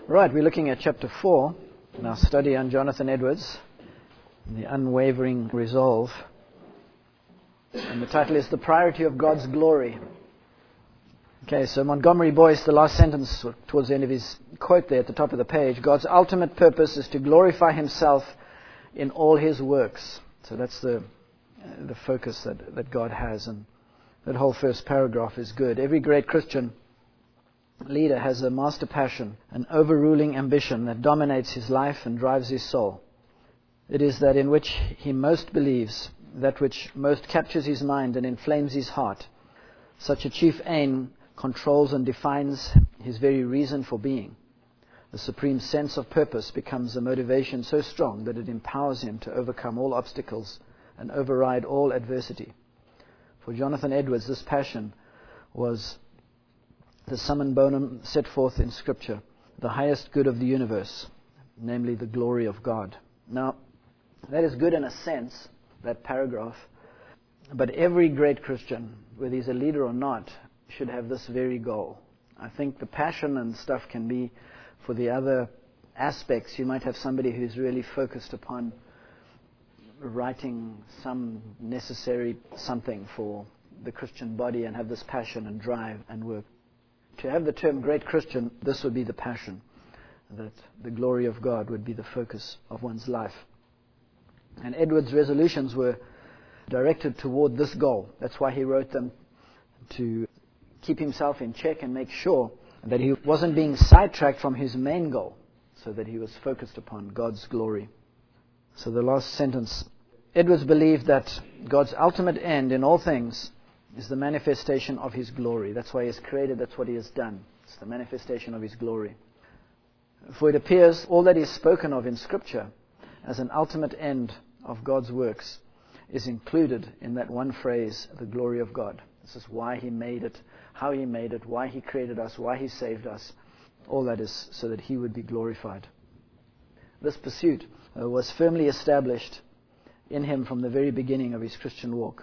Right, we're looking at chapter 4 in our study on Jonathan Edwards, The Unwavering Resolve. And the title is The Priority of God's Glory. Okay, so Montgomery Boyce, the last sentence towards the end of his quote there at the top of the page, God's ultimate purpose is to glorify himself in all his works. So that's the focus that God has, and that whole first paragraph is good. Every great Christian leader has a master passion, an overruling ambition that dominates his life and drives his soul. It is that in which he most believes, that which most captures his mind and inflames his heart. Such a chief aim controls and defines his very reason for being. The supreme sense of purpose becomes a motivation so strong that it empowers him to overcome all obstacles and override all adversity. For Jonathan Edwards, this passion was the summum bonum set forth in Scripture, the highest good of the universe, namely the glory of God. Now, that is good in a sense, that paragraph, but every great Christian, whether he's a leader or not, should have this very goal. I think the passion and stuff can be for the other aspects. You might have somebody who's really focused upon writing some necessary something for the Christian body and have this passion and drive and work. To have the term great Christian, this would be the passion, that the glory of God would be the focus of one's life. And Edwards' resolutions were directed toward this goal. That's why he wrote them, to keep himself in check and make sure that he wasn't being sidetracked from his main goal, so that he was focused upon God's glory. So the last sentence, Edwards believed that God's ultimate end in all things is the manifestation of his glory. That's why he has created, that's what he has done. It's the manifestation of his glory. For it appears all that is spoken of in Scripture as an ultimate end of God's works is included in that one phrase, the glory of God. This is why he made it, how he made it, why he created us, why he saved us. All that is so that he would be glorified. This pursuit was firmly established in him from the very beginning of his Christian walk.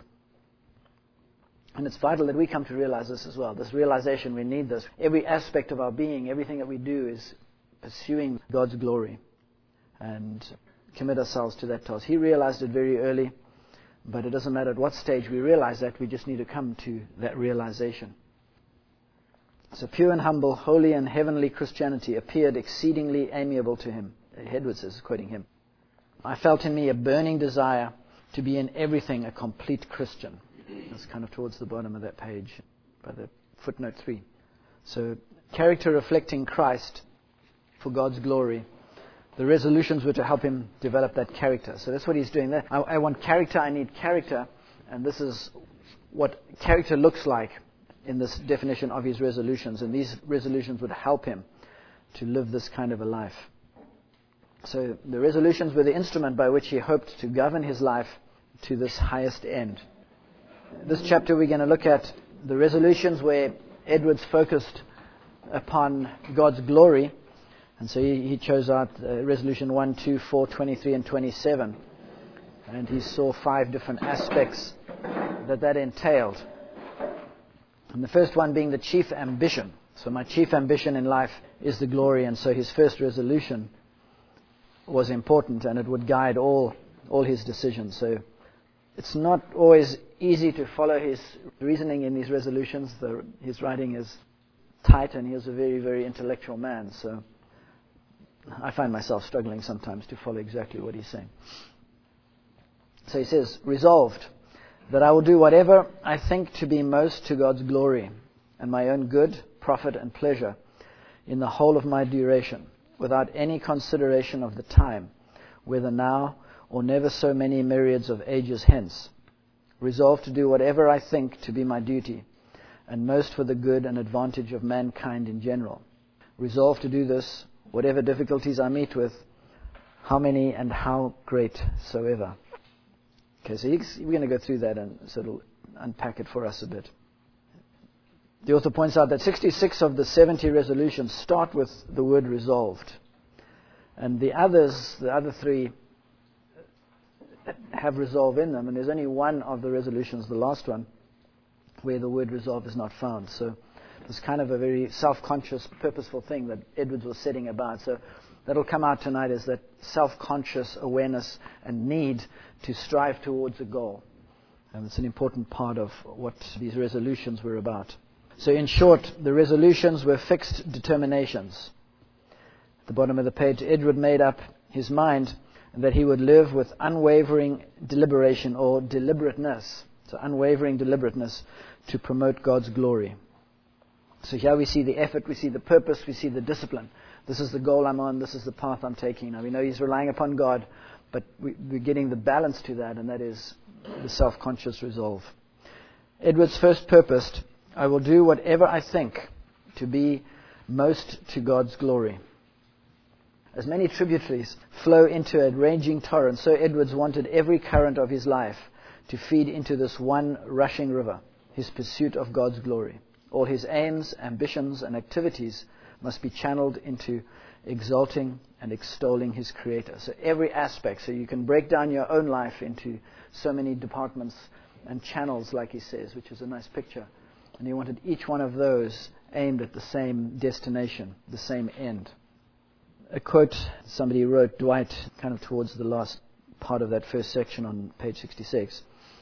And it's vital that we come to realize this as well. This realization, we need this. Every aspect of our being, everything that we do is pursuing God's glory and commit ourselves to that task. He realized it very early, but it doesn't matter at what stage we realize that. We just need to come to that realization. So pure and humble, holy and heavenly Christianity appeared exceedingly amiable to him. Edwards is quoting him. I felt in me a burning desire to be in everything a complete Christian. That's kind of towards the bottom of that page, by the footnote 3. So, character reflecting Christ for God's glory. The resolutions were to help him develop that character. So that's what he's doing there. I want character, I need character, and this is what character looks like in this definition of his resolutions. And these resolutions would help him to live this kind of a life. So the resolutions were the instrument by which he hoped to govern his life to this highest end. This chapter we're going to look at the resolutions where Edwards focused upon God's glory. And so he chose out resolution 1, 2, 4, 23 and 27. And he saw 5 different aspects that entailed. And the first one being the chief ambition. So my chief ambition in life is the glory. And so his first resolution was important, and it would guide all his decisions. So it's not always easy to follow his reasoning in these resolutions. His writing is tight, and he is a very, very intellectual man. So I find myself struggling sometimes to follow exactly what he's saying. So he says, resolved that I will do whatever I think to be most to God's glory and my own good, profit and pleasure in the whole of my duration, without any consideration of the time, whether now or never so many myriads of ages hence. Resolved to do whatever I think to be my duty, and most for the good and advantage of mankind in general. Resolved to do this, whatever difficulties I meet with, how many and how great soever. Okay, so we're going to go through that and sort of unpack it for us a bit. The author points out that 66 of the 70 resolutions start with the word resolved. And the other 3 have resolve in them, and there's only one of the resolutions, the last one, where the word resolve is not found. So It's kind of a very self-conscious, purposeful thing that Edwards was setting about. So that'll come out tonight, is that self-conscious awareness and need to strive towards a goal. And it's an important part of what these resolutions were about. So in short, the resolutions were fixed determinations. At the bottom of the page, Edward made up his mind that he would live with unwavering deliberation or deliberateness. So unwavering deliberateness to promote God's glory. So here we see the effort, we see the purpose, we see the discipline. This is the goal I'm on, this is the path I'm taking. Now we know he's relying upon God, but we're getting the balance to that, and that is the self-conscious resolve. Edwards first purposed, I will do whatever I think to be most to God's glory. As many tributaries flow into a raging torrent, so Edwards wanted every current of his life to feed into this one rushing river, his pursuit of God's glory. All his aims, ambitions, and activities must be channeled into exalting and extolling his Creator. So every aspect, so you can break down your own life into so many departments and channels, like he says, which is a nice picture. And he wanted each one of those aimed at the same destination, the same end. A quote somebody wrote, Dwight, kind of towards the last part of that first section on page 66.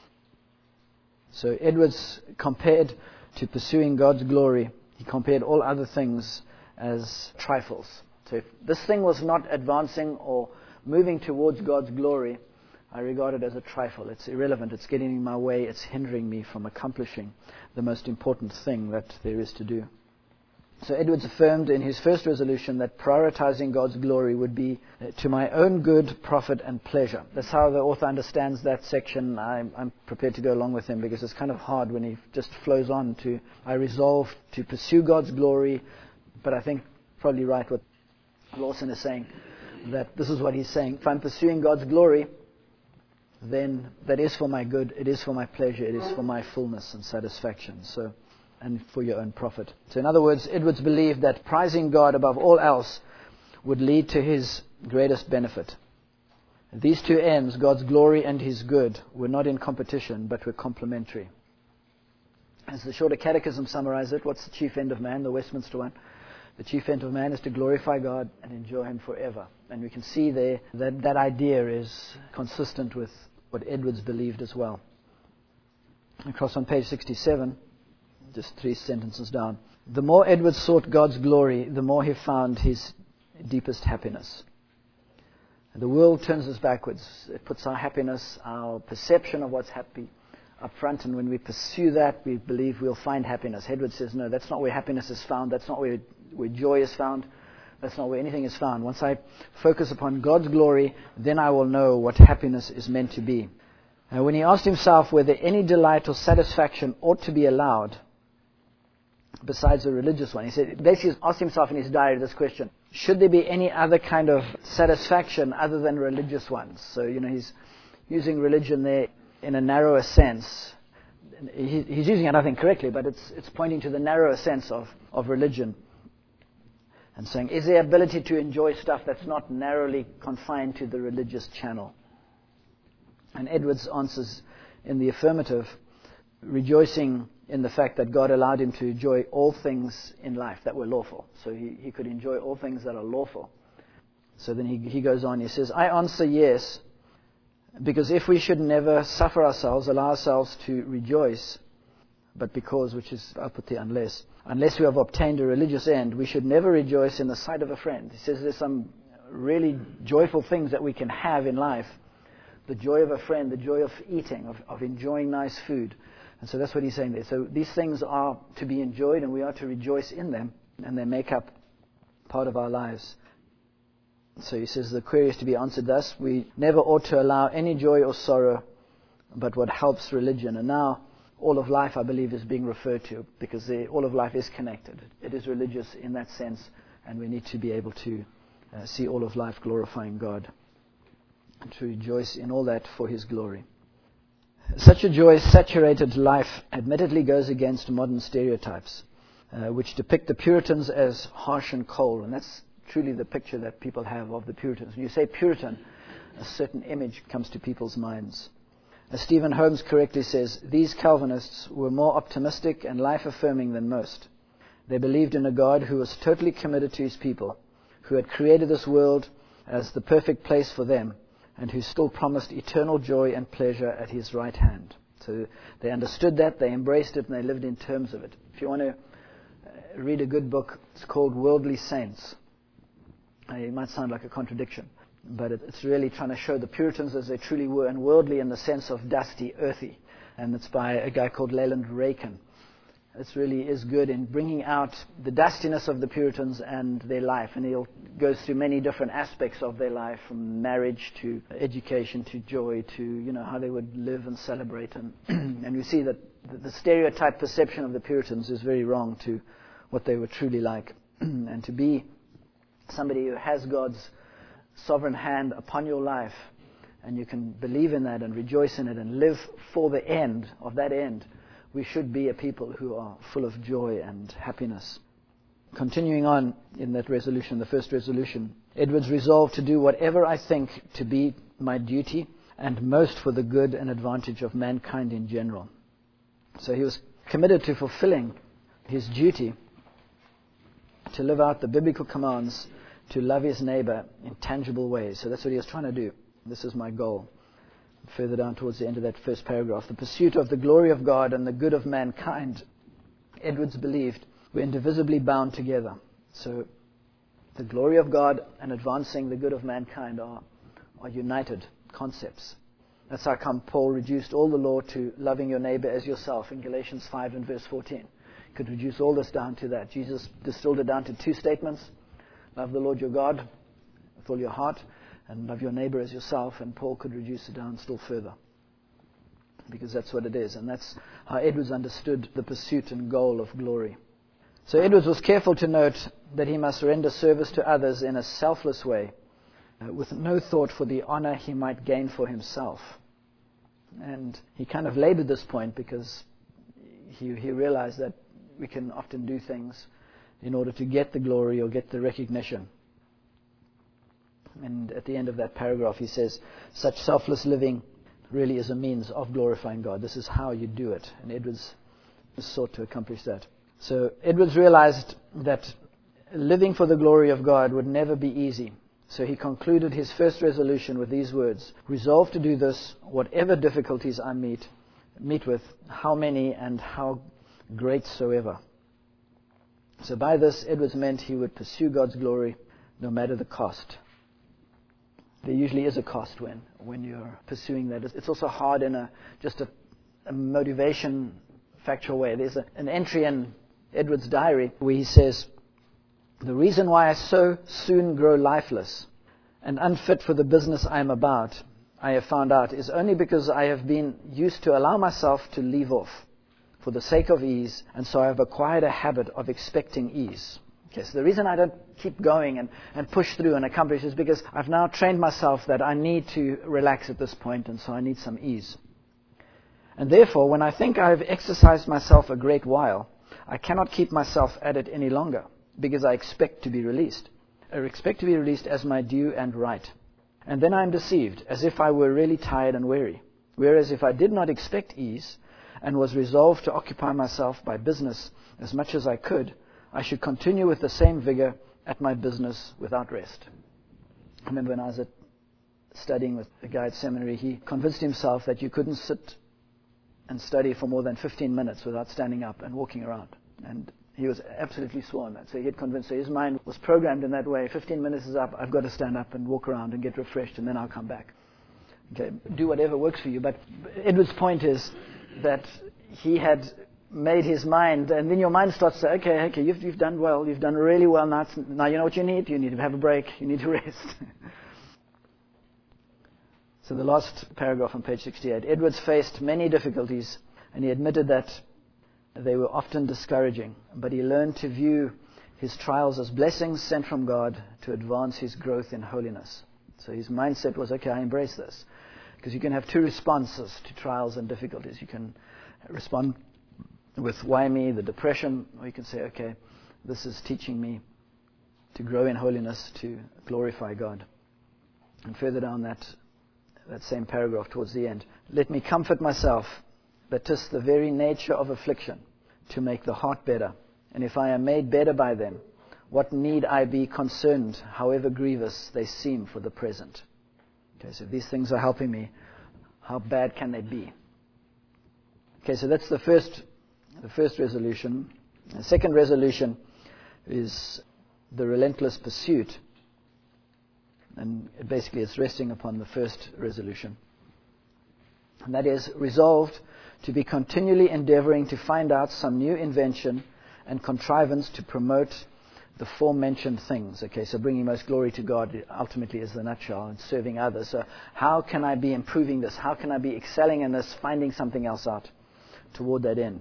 So Edwards compared to pursuing God's glory, he compared all other things as trifles. So if this thing was not advancing or moving towards God's glory, I regard it as a trifle. It's irrelevant. It's getting in my way. It's hindering me from accomplishing the most important thing that there is to do. So Edwards affirmed in his first resolution that prioritizing God's glory would be to my own good, profit, and pleasure. That's how the author understands that section. I'm prepared to go along with him because it's kind of hard when he just flows on to, I resolve to pursue God's glory, but I think probably right what Lawson is saying, that this is what he's saying. If I'm pursuing God's glory, then that is for my good, it is for my pleasure, it is for my fullness and satisfaction. And for your own profit. So in other words, Edwards believed that prizing God above all else would lead to his greatest benefit. These two ends, God's glory and his good, were not in competition, but were complementary. As the Shorter Catechism summarizes it, what's the chief end of man, the Westminster one? The chief end of man is to glorify God and enjoy him forever. And we can see there that that idea is consistent with what Edwards believed as well. Across on page 67, just 3 sentences down. The more Edwards sought God's glory, the more he found his deepest happiness. The world turns us backwards. It puts our happiness, our perception of what's happy up front, and when we pursue that, we believe we'll find happiness. Edwards says, no, that's not where happiness is found. That's not where joy is found. That's not where anything is found. Once I focus upon God's glory, then I will know what happiness is meant to be. When he asked himself whether any delight or satisfaction ought to be allowed, besides a religious one. He said, basically asked himself in his diary this question, should there be any other kind of satisfaction other than religious ones? So, he's using religion there in a narrower sense. He's using it, I think, correctly, but it's pointing to the narrower sense of religion. And saying, is there ability to enjoy stuff that's not narrowly confined to the religious channel? And Edwards answers in the affirmative, rejoicing in the fact that God allowed him to enjoy all things in life that were lawful. So he could enjoy all things that are lawful. So then he goes on, he says, I answer yes, because if we should never suffer ourselves, allow ourselves to rejoice, but because, which is, I'll put the unless we have obtained a religious end, we should never rejoice in the sight of a friend. He says there's some really joyful things that we can have in life. The joy of a friend, the joy of eating, of enjoying nice food. And so that's what he's saying there. So these things are to be enjoyed and we are to rejoice in them, and they make up part of our lives. So he says the query is to be answered thus: we never ought to allow any joy or sorrow but what helps religion. And now all of life, I believe, is being referred to, because all of life is connected. It is religious in that sense, and we need to be able to see all of life glorifying God and to rejoice in all that for his glory. Such a joy-saturated life admittedly goes against modern stereotypes, which depict the Puritans as harsh and cold. And that's truly the picture that people have of the Puritans. When you say Puritan, a certain image comes to people's minds. As Stephen Holmes correctly says, these Calvinists were more optimistic and life-affirming than most. They believed in a God who was totally committed to his people, who had created this world as the perfect place for them, and who still promised eternal joy and pleasure at his right hand. So they understood that, they embraced it, and they lived in terms of it. If you want to read a good book, it's called Worldly Saints. It might sound like a contradiction, but it's really trying to show the Puritans as they truly were, and worldly in the sense of dusty, earthy. And it's by a guy called Leland Rakin. It really is good in bringing out the dustiness of the Puritans and their life. And he goes through many different aspects of their life, from marriage to education to joy to, how they would live and celebrate. And we see that the stereotype perception of the Puritans is very wrong to what they were truly like. And to be somebody who has God's sovereign hand upon your life, and you can believe in that and rejoice in it and live for the end of that end, we should be a people who are full of joy and happiness. Continuing on in that resolution, the first resolution, Edwards resolved to do whatever I think to be my duty and most for the good and advantage of mankind in general. So he was committed to fulfilling his duty to live out the biblical commands to love his neighbor in tangible ways. So that's what he was trying to do. This is my goal. Further down towards the end of that first paragraph, the pursuit of the glory of God and the good of mankind, Edwards believed, were indivisibly bound together. So the glory of God and advancing the good of mankind are united concepts. That's how come Paul reduced all the law to loving your neighbor as yourself in Galatians 5 and verse 14. You could reduce all this down to that. Jesus distilled it down to two statements. Love the Lord your God with all your heart, and love your neighbor as yourself. And Paul could reduce it down still further, because that's what it is. And that's how Edwards understood the pursuit and goal of glory. So Edwards was careful to note that he must render service to others in a selfless way, with no thought for the honor he might gain for himself. And he kind of labored this point because he realized that we can often do things in order to get the glory or get the recognition. And at the end of that paragraph he says, such selfless living really is a means of glorifying God. This is how you do it. And Edwards sought to accomplish that. So Edwards realized that living for the glory of God would never be easy. So he concluded his first resolution with these words: resolve to do this, whatever difficulties I meet with, how many and how great soever. So by this, Edwards meant he would pursue God's glory no matter the cost. There usually is a cost when you're pursuing that. It's also hard in just a motivation factual way. There's an entry in Edwards' diary where he says, the reason why I so soon grow lifeless and unfit for the business I am about, I have found out, is only because I have been used to allow myself to leave off for the sake of ease, and so I have acquired a habit of expecting ease. Okay, so the reason I don't keep going and push through and accomplish is because I've now trained myself that I need to relax at this point, and so I need some ease. And therefore, when I think I have exercised myself a great while, I cannot keep myself at it any longer, because I expect to be released. I expect to be released as my due and right. And then I am deceived, as if I were really tired and weary. Whereas if I did not expect ease, and was resolved to occupy myself by business as much as I could, I should continue with the same vigor at my business without rest. I remember when I was studying with a guy at seminary, he convinced himself that you couldn't sit and study for more than 15 minutes without standing up and walking around. And he was absolutely sworn that. So he had convinced, so his mind was programmed in that way. 15 minutes is up, I've got to stand up and walk around and get refreshed, and then I'll come back. Okay, do whatever works for you. But Edwards' point is that he had made his mind, and then your mind starts to say, okay, you've done well, you've done really well, now you know what you need to have a break, you need to rest. So the last paragraph on page 68, Edwards faced many difficulties, and he admitted that they were often discouraging, but he learned to view his trials as blessings sent from God to advance his growth in holiness. So his mindset was, okay, I embrace this. Because you can have two responses to trials and difficulties. You can respond with why me, the depression, or you can say, okay, this is teaching me to grow in holiness, to glorify God. And further down that same paragraph towards the end, let me comfort myself that 'tis the very nature of affliction to make the heart better, and if I am made better by them, what need I be concerned, however grievous they seem for the present? Okay, so if these things are helping me, how bad can they be? Okay, so that's the first resolution. The second resolution is the relentless pursuit. And basically it's resting upon the first resolution. And that is resolved to be continually endeavoring to find out some new invention and contrivance to promote the forementioned things. Okay, so bringing most glory to God ultimately is the nutshell, and serving others. So how can I be improving this? How can I be excelling in this, finding something else out toward that end?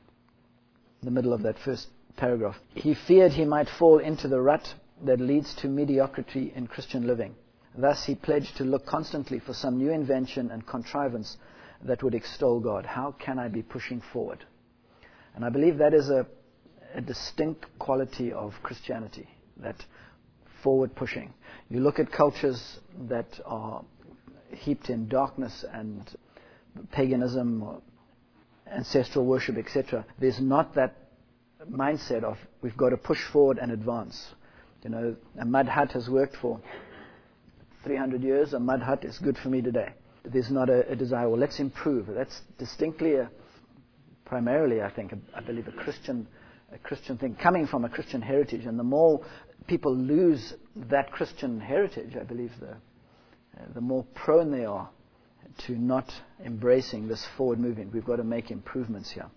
In the middle of that first paragraph. He feared he might fall into the rut that leads to mediocrity in Christian living. Thus he pledged to look constantly for some new invention and contrivance that would extol God. How can I be pushing forward? And I believe that is a distinct quality of Christianity, that forward pushing. You look at cultures that are heaped in darkness and paganism, or ancestral worship, etc. There's not that mindset of we've got to push forward and advance. You know, a mud hut has worked for 300 years. A mud hut is good for me today. There's not a desire, well, let's improve. That's distinctly, primarily, I think, I believe, a Christian thing, coming from a Christian heritage. And the more people lose that Christian heritage, I believe, the more prone they are to not embracing this forward movement. We've got to make improvements here.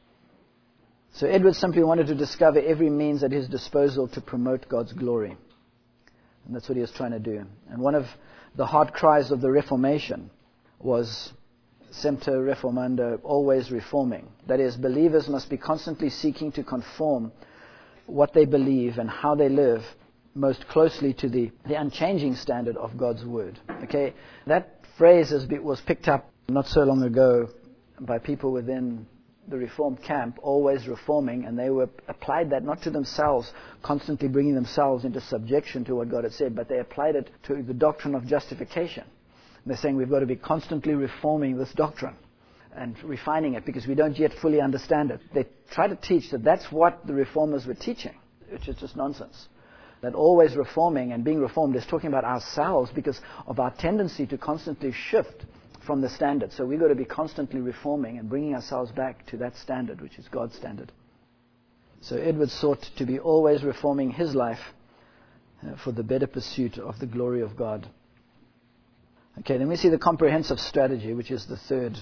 So Edwards simply wanted to discover every means at his disposal to promote God's glory. And that's what he was trying to do. And one of the heart cries of the Reformation was Semper Reformanda, always reforming. That is, believers must be constantly seeking to conform what they believe and how they live most closely to the unchanging standard of God's Word. Okay, that phrase was picked up not so long ago by people within the Reformed camp, always reforming, and they applied that not to themselves, constantly bringing themselves into subjection to what God had said, but they applied it to the doctrine of justification. And they're saying we've got to be constantly reforming this doctrine and refining it because we don't yet fully understand it. They try to teach that that's what the reformers were teaching, which is just nonsense. That always reforming and being reformed is talking about ourselves because of our tendency to constantly shift from the standard. So we've got to be constantly reforming and bringing ourselves back to that standard, which is God's standard. So Edwards sought to be always reforming his life for the better pursuit of the glory of God. Okay, then we see the comprehensive strategy, which is the third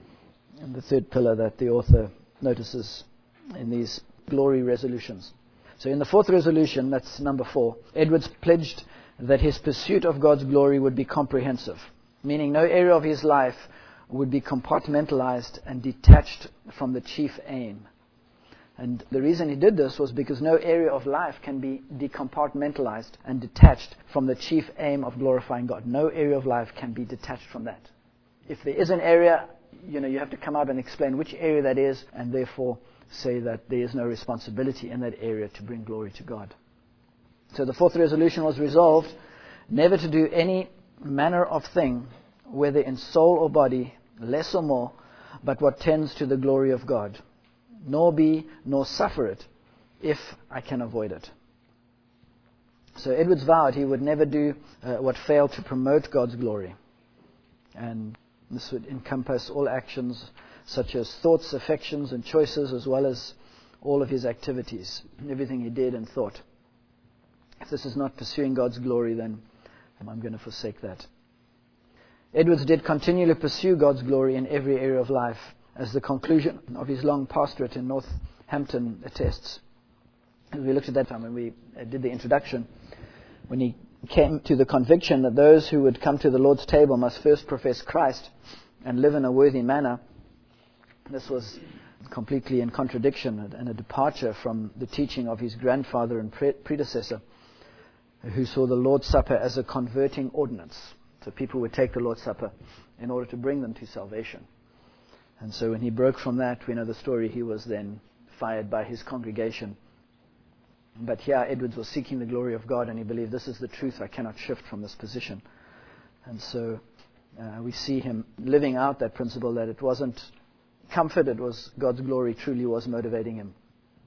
pillar that the author notices in these glory resolutions. So in the fourth resolution, that's number 4, Edwards pledged that his pursuit of God's glory would be comprehensive, meaning no area of his life would be compartmentalized and detached from the chief aim. And the reason he did this was because no area of life can be decompartmentalized and detached from the chief aim of glorifying God. No area of life can be detached from that. If there is an area, you have to come out and explain which area that is, and therefore say that there is no responsibility in that area to bring glory to God. So the fourth resolution was resolved never to do any manner of thing, whether in soul or body, less or more, but what tends to the glory of God, nor suffer it, if I can avoid it. So Edwards vowed he would never do what failed to promote God's glory. And this would encompass all actions such as thoughts, affections, and choices, as well as all of his activities, everything he did and thought. If this is not pursuing God's glory, then I'm going to forsake that. Edwards did continually pursue God's glory in every area of life, as the conclusion of his long pastorate in Northampton attests. As we looked at that time when we did the introduction, when he came to the conviction that those who would come to the Lord's table must first profess Christ and live in a worthy manner, this was completely in contradiction and a departure from the teaching of his grandfather and predecessor, who saw the Lord's Supper as a converting ordinance. So people would take the Lord's Supper in order to bring them to salvation. And so when he broke from that, we know the story, he was then fired by his congregation. But here Edwards was seeking the glory of God, and he believed this is the truth, I cannot shift from this position. And so we see him living out that principle that it wasn't comfort, it was God's glory truly was motivating him.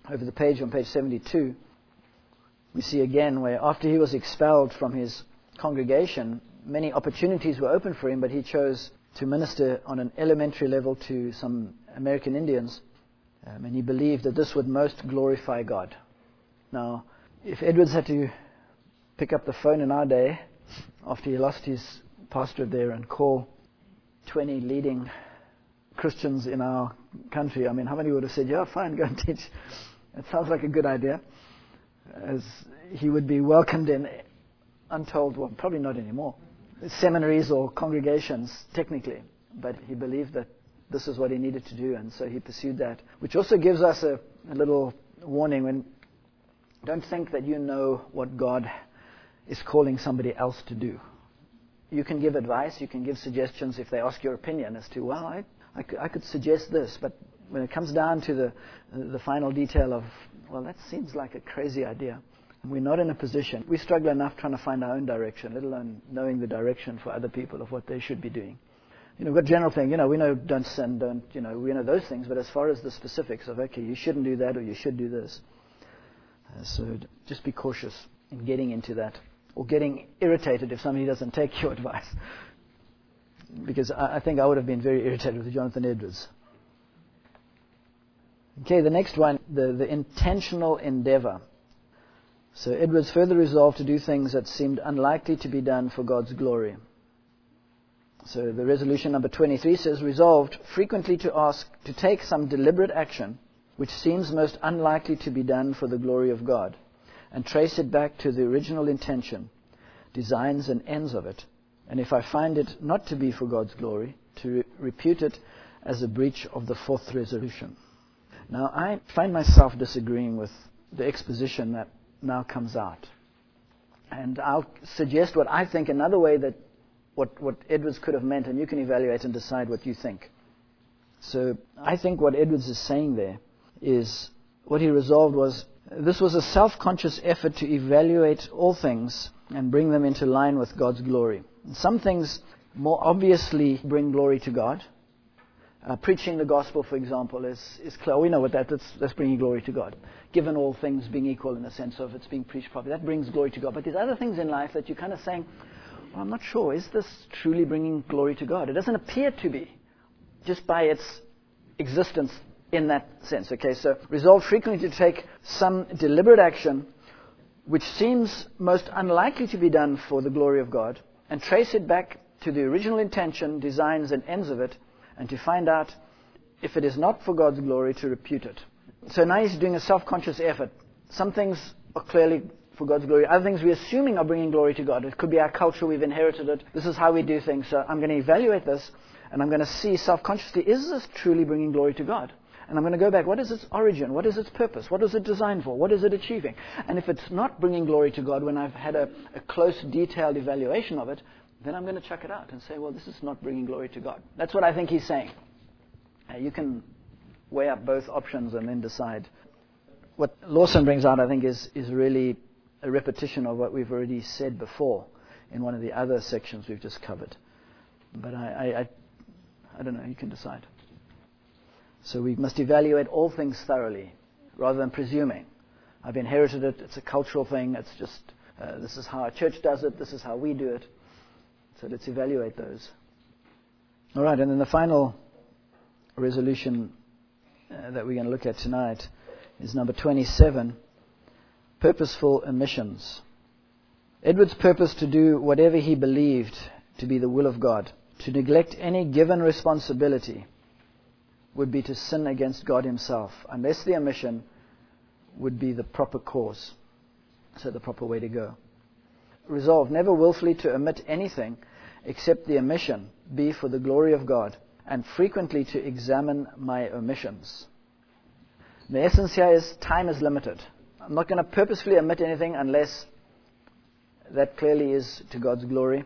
over the page on page 72, we see again where after he was expelled from his congregation, many opportunities were open for him, but he chose to minister on an elementary level to some American Indians, and he believed that this would most glorify God. Now, if Edwards had to pick up the phone in our day, after he lost his pastorate there, and call 20 leading Christians in our country, I mean, how many would have said, yeah, fine, go and teach? It sounds like a good idea. As he would be welcomed in untold, well, probably not anymore, seminaries or congregations, technically. But he believed that this is what he needed to do, and so he pursued that. Which also gives us a little warning when don't think that you know what God is calling somebody else to do. You can give advice, you can give suggestions if they ask your opinion as to, well, I could suggest this, but when it comes down to the final detail of, well, that seems like a crazy idea, and we're not in a position. We struggle enough trying to find our own direction, let alone knowing the direction for other people of what they should be doing. You know, we've got general thing, we know don't sin, we know those things, but as far as the specifics of, okay, you shouldn't do that or you should do this. So just be cautious in getting into that, or getting irritated if somebody doesn't take your advice. Because I think I would have been very irritated with Jonathan Edwards. Okay, the next one, the intentional endeavor. So Edwards further resolved to do things that seemed unlikely to be done for God's glory. So the resolution number 23 says, resolved frequently to take some deliberate action which seems most unlikely to be done for the glory of God, and trace it back to the original intention, designs and ends of it, and if I find it not to be for God's glory, to repute it as a breach of the fourth resolution. Now, I find myself disagreeing with the exposition that now comes out. And I'll suggest what I think another way that what Edwards could have meant, and you can evaluate and decide what you think. So I think what Edwards is saying there is what he resolved was, this was a self-conscious effort to evaluate all things and bring them into line with God's glory. Some things more obviously bring glory to God. Preaching the gospel, for example, is clear. We know what that's bringing glory to God. Given all things being equal in the sense of it's being preached properly, that brings glory to God. But there's other things in life that you're kind of saying, well, I'm not sure, is this truly bringing glory to God? It doesn't appear to be, just by its existence in that sense. Okay, so resolve frequently to take some deliberate action which seems most unlikely to be done for the glory of God, and trace it back to the original intention, designs and ends of it, and to find out if it is not for God's glory, to repute it. So now he's doing a self-conscious effort. Some things are clearly for God's glory. Other things we're assuming are bringing glory to God. It could be our culture, we've inherited it. This is how we do things. So I'm going to evaluate this, and I'm going to see self-consciously, is this truly bringing glory to God? And I'm going to go back, what is its origin? What is its purpose? What was it designed for? What is it achieving? And if it's not bringing glory to God when I've had a close, detailed evaluation of it, then I'm going to chuck it out and say, well, this is not bringing glory to God. That's what I think he's saying. You can weigh up both options and then decide. What Lawson brings out, I think, is really a repetition of what we've already said before in one of the other sections we've just covered. But I don't know, you can decide. So we must evaluate all things thoroughly, rather than presuming. I've inherited it, it's a cultural thing, it's just, this is how our church does it, this is how we do it. So let's evaluate those. All right, and then the final resolution that we're going to look at tonight is number 27, purposeful omissions. Edwards' purpose to do whatever he believed to be the will of God, to neglect any given responsibility, would be to sin against God himself, unless the omission would be the proper cause, so the proper way to go. Resolve never willfully to omit anything except the omission be for the glory of God, and frequently to examine my omissions. The essence here is time is limited. I'm not going to purposefully omit anything unless that clearly is to God's glory.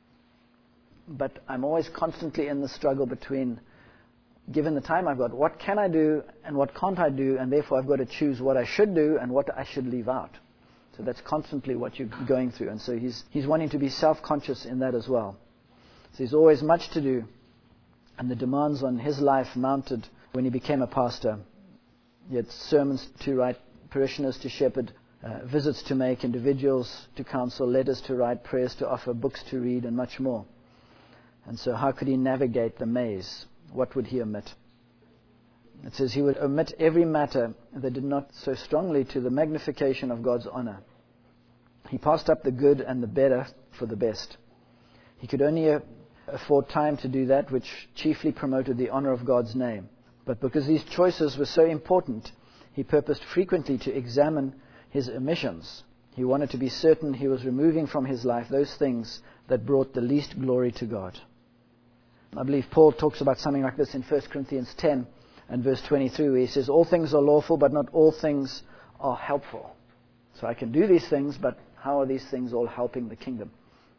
But I'm always constantly in the struggle between, given the time I've got, what can I do and what can't I do, and therefore I've got to choose what I should do and what I should leave out. So that's constantly what you're going through. And so he's wanting to be self-conscious in that as well. So there's always much to do. And the demands on his life mounted when he became a pastor He had sermons to write, parishioners to shepherd, visits to make, individuals to counsel, letters to write, prayers to offer, books to read, and much more. And so how could he navigate the maze? What would he omit? It says he would omit every matter that did not so strongly to the magnification of God's honor. He passed up the good and the better for the best. He could only afford time to do that which chiefly promoted the honor of God's name. But because these choices were so important, he purposed frequently to examine his omissions. He wanted to be certain he was removing from his life those things that brought the least glory to God. I believe Paul talks about something like this in 1 Corinthians 10 and verse 23, where he says, all things are lawful, but not all things are helpful. So I can do these things, but how are these things all helping the kingdom?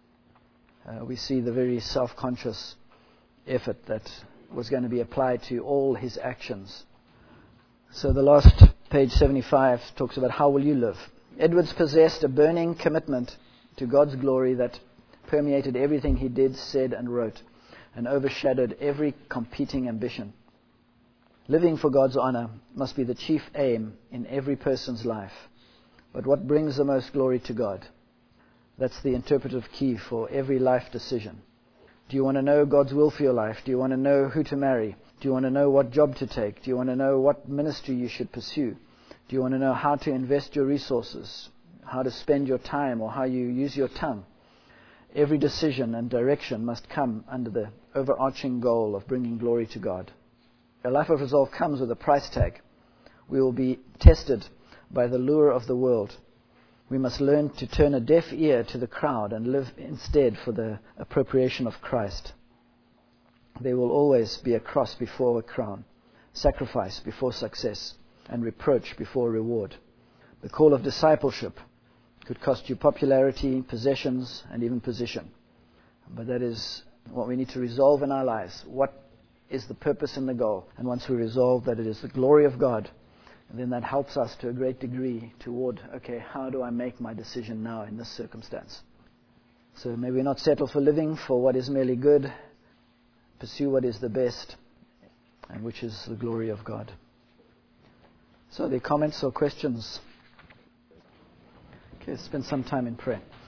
We see the very self-conscious effort that was going to be applied to all his actions. So the last page 75 talks about how will you live. Edwards possessed a burning commitment to God's glory that permeated everything he did, said, and wrote, and overshadowed every competing ambition. Living for God's honor must be the chief aim in every person's life. But what brings the most glory to God? That's the interpretive key for every life decision. Do you want to know God's will for your life? Do you want to know who to marry? Do you want to know what job to take? Do you want to know what ministry you should pursue? Do you want to know how to invest your resources? How to spend your time, or how you use your tongue? Every decision and direction must come under the overarching goal of bringing glory to God. A life of resolve comes with a price tag. We will be tested by the lure of the world. We must learn to turn a deaf ear to the crowd and live instead for the appropriation of Christ. There will always be a cross before a crown, sacrifice before success, and reproach before reward. The call of discipleship could cost you popularity, possessions, and even position. But that is what we need to resolve in our lives. What is the purpose and the goal? And once we resolve that it is the glory of God, then that helps us to a great degree toward, okay, how do I make my decision now in this circumstance? So may we not settle for living for what is merely good, pursue what is the best, and which is the glory of God. So, are there comments or questions? Okay, spend some time in prayer.